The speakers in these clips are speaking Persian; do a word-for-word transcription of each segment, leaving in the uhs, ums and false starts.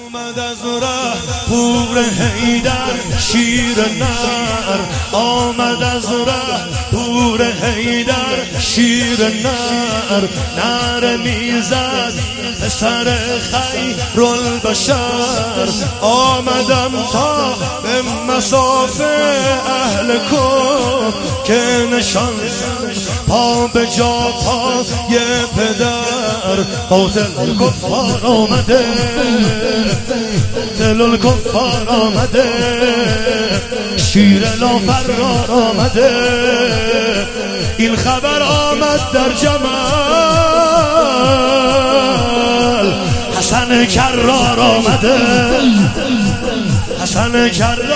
آمد از ره پور حیدر شیر نر، آمد از ره پور حیدر شیر نر، نر میزد پسر خیر البشر. آمدم تا به مسافه اهل کن که نشان پا به جا پای پدر. قاتل کفار آمده، قاتل الکفار آمده، شیر لافرار آمده. این خبر آمد در جمال، حسن کرار آمده، حسن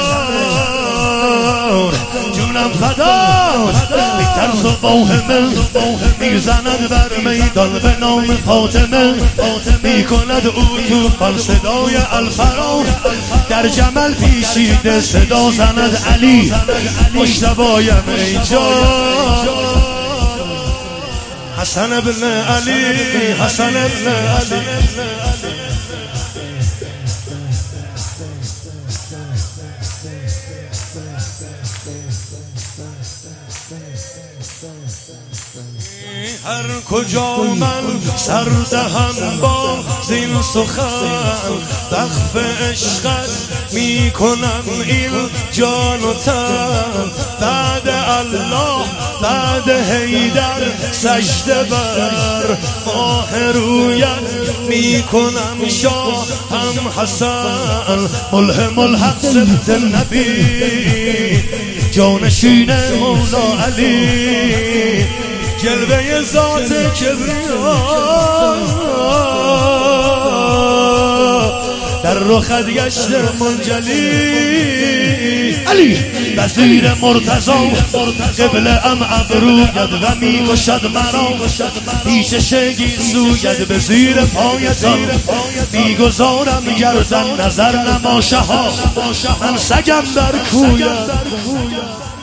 کرار جونم فداست. بی ترس و واهمه میزند بر میدان به نام فاطمه، میکند او توفان صدای الفرار. در جمل پیشیده صدا زند علی، مجتبایم اینجا حسن ابن علی، حسن ابن علی. هر کجا من سر دهم با زین سخن، وقف عشقت می کنم این جان و تن. بعد الله بعد حیدر سجده بر ماه رویت می کنم شاه هم حسن. ملهم الحق سبت نبی جانشین مولا علی، جلوه ذات کبریا در رخت گشت منجلی. علی وزیر مرتضی قبله ام ابروید و می کشد مرا، پیش شگی سوید به زیر پایتان. می گذارم گردن نظر نما شها، من سگم در کویم.